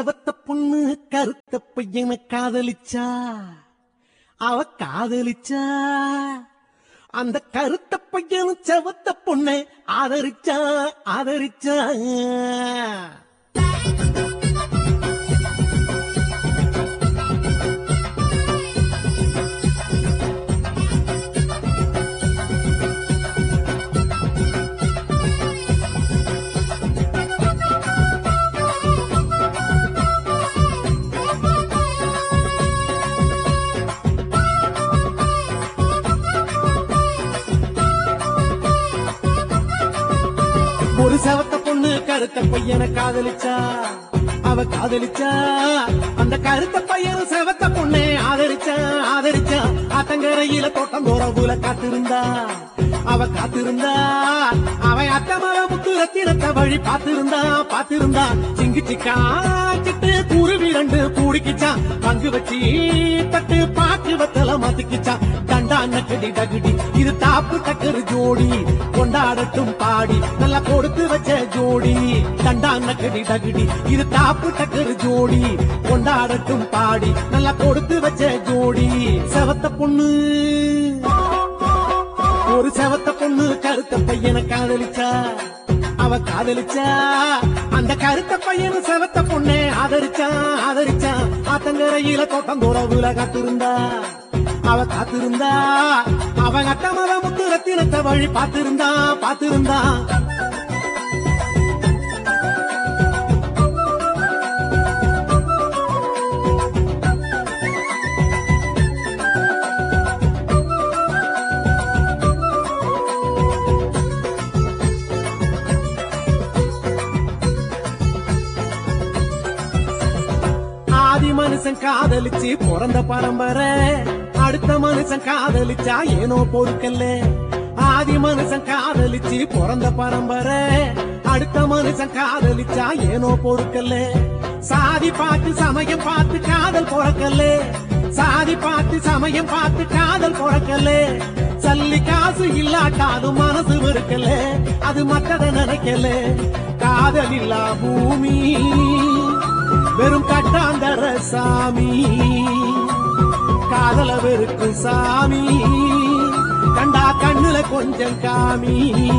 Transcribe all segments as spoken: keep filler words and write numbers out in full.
செவத்த பொண்ணு கருத்த பையனை காதலிச்சா, அவ காதலிச்சா. அந்த கருத்த பையனும் செவத்த பொண்ணை ஆதரிச்சா ஆதரிச்சா. ஒரு செவத்த பொண்ணு கருத்த பையனை காதலிச்சா, அவ காதலிச்சா. அந்த கருத்த பையனும் செவத்த பொண்ணை ஆதரிச்சா ஆதரிச்சா. ஆத்தங்கரையில தோட்டம் தோறவுல காத்திருந்தா, அவ காத்திருந்தா. அவன் அத்தமர முத்து ரத்தினத்தை வழி பார்த்திருந்தா பார்த்திருந்தா. சிங்கி சிக்கா சிட்டு குருவி ரெண்டு கூடிக்கிச்சா, பங்கு வச்சு தட்டு பாக்கு வத்தல மாத்திக்கிச்சா. தண்டா நக்கடி டகுடி இது தாப்பு டக்கரு ஜோடி, கொண்டாடட்டும் பாடி நல்லா கொடுத்து வச்ச ஜோடி. தண்டா நக்கடி டகுடி இது தாப்பு டக்கரு ஜோடி, கொண்டாடட்டும் பாடி நல்லா கொடுத்து வச்ச ஜோடி. செவத்த பொண்ணு ஒரு செவத்த பொண்ணு கருத்த பையனை காதலிச்சா, அவ காதலிச்சா. அந்த கருத்த பையனும் செவத்த பொண்ணை ஆதரிச்சா ஆதரிச்சா. ஆத்தங்கரையில தோட்டம் தோறவுல காத்திருந்தா, அவ காத்திருந்தா. அவன் அட்டமர முத்து ரத்தினத்தை வழி பார்த்திருந்தா பார்த்திருந்தா. மனுஷன் காதலிச்சு பிறந்த பரம்பரை, அடுத்த மனுஷன் காதலிச்சா ஏனோ பொறுக்கல்ல. ஆதி மனுஷன் காதலிச்சு பிறந்த பரம்பரை, அடுத்த மனுஷன் காதலிச்சா ஏனோ பொறுக்கல்ல. சாதி பார்த்து சமயம் பார்த்து காதல் பொறக்கல்ல, சாதி பார்த்து சமயம் பார்த்து காதல் பொறக்கல்ல. சல்லி காசு இல்லாட்டாலும் மனசு வெறுக்கல, அது மற்றத நினைக்கல. காதல் இல்லா பூமி வெறும் கட்டாந்தர சாமி, காதல வெறுக்கும் சாமி, கண்டா கண்ணுல கொஞ்சம் காமி.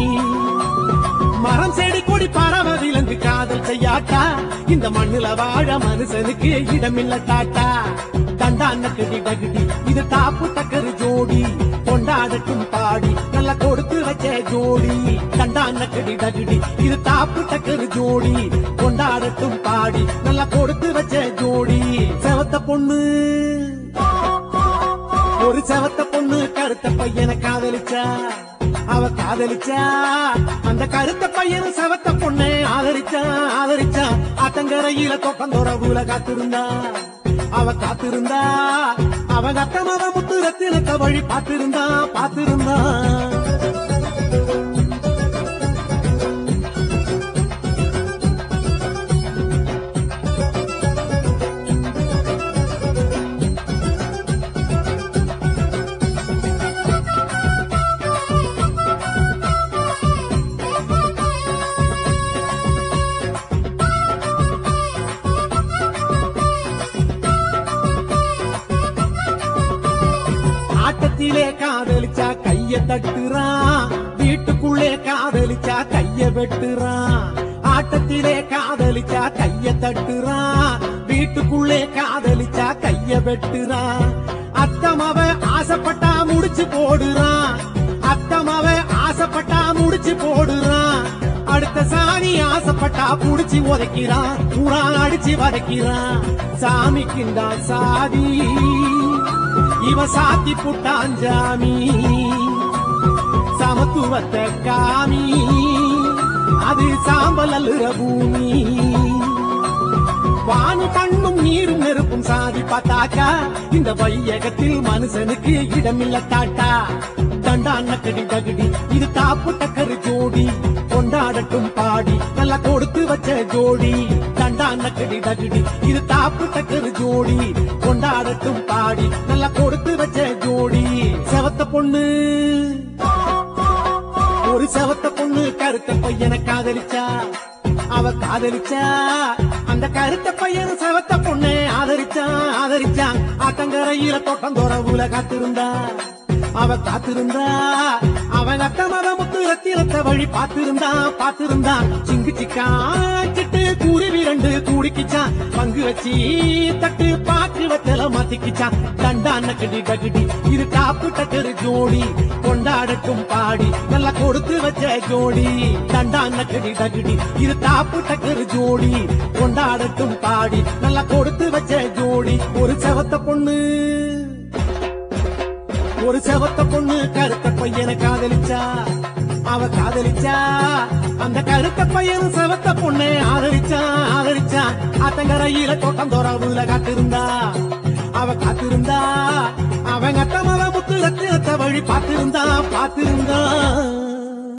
மரம் செடி கொடி பறவை விலங்கு காதல் செய்யாட்டா, இந்த மண்ணுல வாழ மனுஷனுக்கு இடமில்ல தாட்டா. தண்டா நக்கடி டகுடி இது தாப்பு டக்கரு ஜோடி, கொண்டாடட்டும் பாடி நல்லா கொடுத்து வச்ச ஜோடி. தண்டா நக்கடி டகுடி இது தாப்பு டக்கரு ஜோடி, கொண்டாடட்டும் பாடி நல்லா கொடுத்து வச்ச ஜோடி. செவத்த பொண்ணு ஒரு செவத்த பொண்ணு கருத்த பையனை காதலிச்சா, அவ காதலிச்சா. அந்த கருத்த பையனும் செவத்த பொண்ணை ஆதரிச்சா ஆதரிச்சா. ஆத்தங்கரையில தோட்டம் தோறவுல காத்திருந்தா, அவ காத்திருந்தா. அவன் அத்தமர முத்து ரத்தினத்தை வழி பார்த்திருந்தா பார்த்திருந்தா. ஆட்டத்திலே காதலிச்சா கைய தட்டுறான், வீட்டுக்குள்ளே காதலிச்சா கைய வெட்டுறான். ஆட்டத்திலே காதலிச்சா கைய தட்டுறான், வீட்டுக்குள்ளே காதலிச்சா கைய வெட்டுறான். அத்தமவ ஆசைப்பட்டா முடிச்சு போடுறான், அத்தமவ ஆசைப்பட்டா முடிச்சு போடுறான். அடுத்த சாணி ஆசைப்பட்டா புடிச்சு உதைக்கிறான், பூரா அடிச்சு வதைக்கிறான். சாமிக்குண்டா சாதி இவ சாத்தி புட்டான் ஜாமி, சமத்துவத்தை காமி அது சாம்பல் அல்லுற பூமி. வானு கண்ணும் நீரும் நெருப்பும் சாதி பார்த்தாக்கா, இந்த வையகத்தில் மனுஷனுக்கு இடமில்ல தாட்டா. தண்டா நக்கடி டகுடி இது தாப்பு டக்கரு ஜோடி, கொண்டாடட்டும் பாடி நல்லா கொடுத்து வச்ச ஜோடி. தண்டா நக்கடி டகுடி இது தாப்பு டக்கரு ஜோடி, கொண்டாடட்டும் பாடி நல்லா கொடுத்து வச்ச ஜோடி. செவத்த பொண்ணு ஒரு செவத்த பொண்ணு கருத்த பையனை காதலிச்சா, அவ காதலிச்சா அந்த கருத்த பையன் செவத்த பொண்ணை ஆதரிச்சான் ஆதரிச்சான் ஆத்தங்கரையில தோட்டம் தோறவுல காத்திருந்தா அவ காத்திருந்தா அவன் அத்தமத முத்து ரத்தினத்தை வழி பார்த்திருந்தா பார்த்திருந்தா சிங்கு சிக்கான் சிட்டு குருவி ரெண்டு கூடிக்கிச்சான் பங்கு வச்சு தட்டு பாக்கு வச்சல மாத்திக்கிச்சான் தண்டான கடி டகுடி இது டாப்பு டக்கரு ஜோடி கொண்டாடட்டும் பாடி நல்லா கொடுத்து வச்ச ஜோடி தண்டான கடி டகுடி இது டாப்பு டக்கரு ஜோடி கொண்டாடட்டும் பாடி நல்லா கொடுத்து வச்ச ஜோடி ஒரு செவத்த பொண்ணு ஒரு செவத்த பொண்ணு கருத்த பையனை காதலிச்சா அவ காதலிச்சா அந்த கருத்த பையன் செவத்த பொண்ணை ஆதரிச்சா ஆதரிச்சா ஆத்தங்கரையில தோட்டம் தோறவுல காத்திருந்தா அவ காத்திருந்தா அவன் கட்டமத முத்து ரத்தினத்தை வழி பார்த்திருந்தா பார்த்திருந்தா